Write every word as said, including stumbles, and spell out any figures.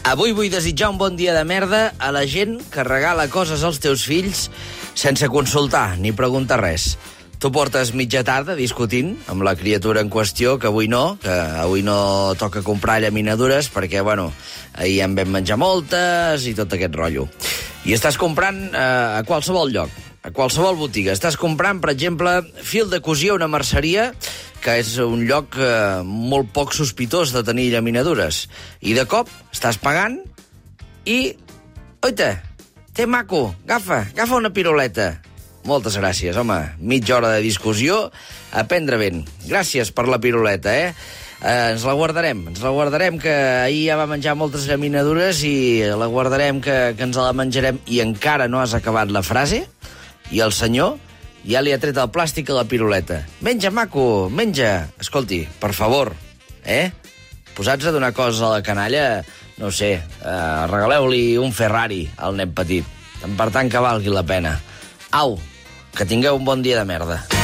Avui vull desitjar un bon dia de merda a la gent que regala coses als teus fills sense consultar ni preguntar res. Tu portes mitja tarda discutint amb la criatura en qüestió, que avui no, que avui no toca comprar llaminadures perquè, bueno, ahir en vam menjar moltes i tot aquest rotllo. I estàs comprant eh, a qualsevol lloc, a qualsevol botiga. Estàs comprant, per exemple, fil de cosir a una merceria, que és un lloc eh, molt poc sospitós de tenir llaminadures. I de cop estàs pagant i... Oita, té maco, agafa, agafa una piruleta. Moltes gràcies, home. Mitja hora de discussió, a prendre vent. Gràcies per la piruleta, eh? eh? Ens la guardarem, ens la guardarem, que ahir ja va menjar moltes llaminadures i la guardarem, que, que ens la menjarem. I encara no has acabat la frase i el senyor ja li ha tret el plàstic a la piruleta. Menja, maco, menja. Escolti, per favor, eh? Posats a donar coses a la canalla, no sé, eh, regaleu-li un Ferrari al nen petit. Per tant, que valgui la pena. Au, que tingueu un bon dia de merda.